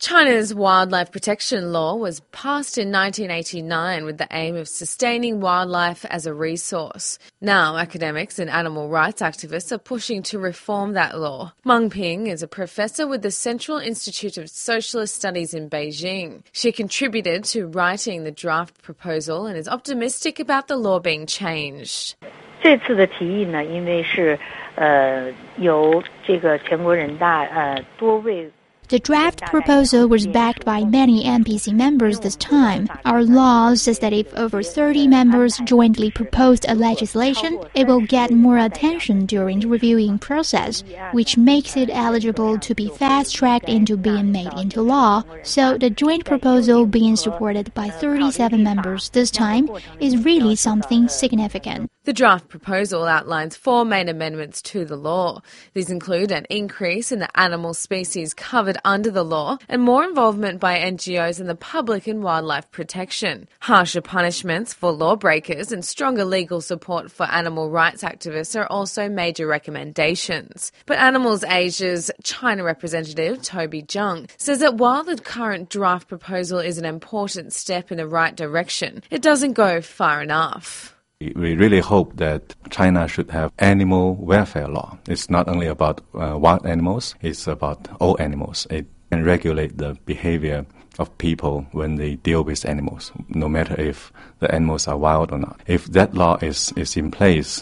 China's wildlife protection law was passed in 1989 with the aim of sustaining wildlife as a resource. Now, academics and animal rights activists are pushing to reform that law. Meng Ping is a professor with the Central Institute of Socialist Studies in Beijing. She contributed to writing the draft proposal and is optimistic about the law being changed. 这次的提议呢，因为是由这个全国人大多位 The draft proposal was backed by many NPC members this time. Our law says that if over 30 members jointly propose a legislation, it will get more attention during the reviewing process, which makes it eligible to be fast-tracked into being made into law. So the joint proposal being supported by 37 members this time is really something significant. The draft proposal outlines 4 main amendments to the law. These include an increase in the animal species covered under the law and more involvement by NGOs and the public in wildlife protection, harsher punishments for lawbreakers and stronger legal support for animal rights activists are also major recommendations. But Animals Asia's China representative Toby Zhang says that while the current draft proposal is an important step in the right direction, it doesn't go far enough. We really hope that China should have animal welfare law. It's not only about wild animals, it's about all animals. It can regulate the behavior of people when they deal with animals, no matter if the animals are wild or not. If that law is in place,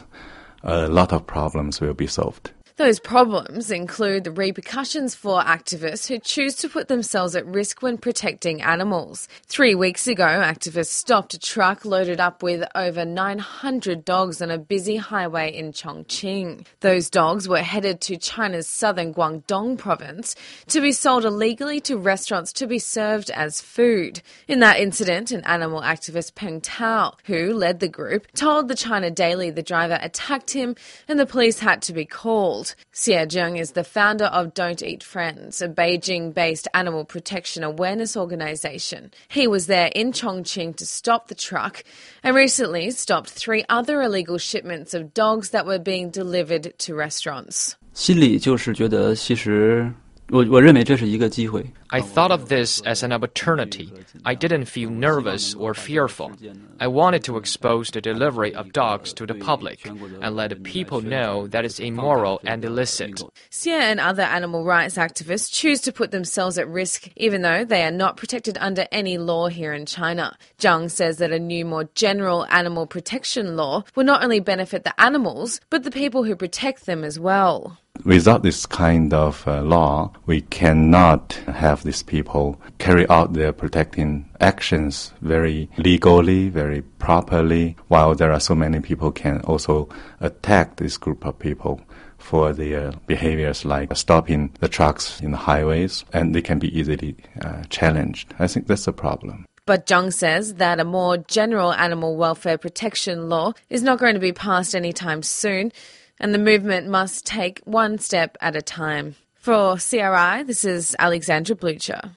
a lot of problems will be solved. Those problems include the repercussions for activists who choose to put themselves at risk when protecting animals. 3 weeks ago, activists stopped a truck loaded up with over 900 dogs on a busy highway in Chongqing. Those dogs were headed to China's southern Guangdong province to be sold illegally to restaurants to be served as food. In that incident, an animal activist, Peng Tao, who led the group, told the China Daily the driver attacked him and the police had to be called. Xie Zheng is the founder of Don't Eat Friends, a Beijing-based animal protection awareness organisation. He was there in Chongqing to stop the truck and recently stopped 3 other illegal shipments of dogs that were being delivered to restaurants. 心里就是觉得其实我认为这是一个机会。 I thought of this as an opportunity. I didn't feel nervous or fearful. I wanted to expose the delivery of dogs to the public and let people know that it's immoral and illicit. Xie and other animal rights activists choose to put themselves at risk even though they are not protected under any law here in China. Zhang says that a new, more general animal protection law will not only benefit the animals, but the people who protect them as well. Without this kind of law, we cannot have these people carry out their protecting actions very legally, very properly, while there are so many people can also attack this group of people for their behaviors like stopping the trucks in the highways, and they can be easily challenged. I think that's a problem. But Zhang says that a more general animal welfare protection law is not going to be passed anytime soon, and the movement must take one step at a time. For CRI, this is Alexandra Blucher.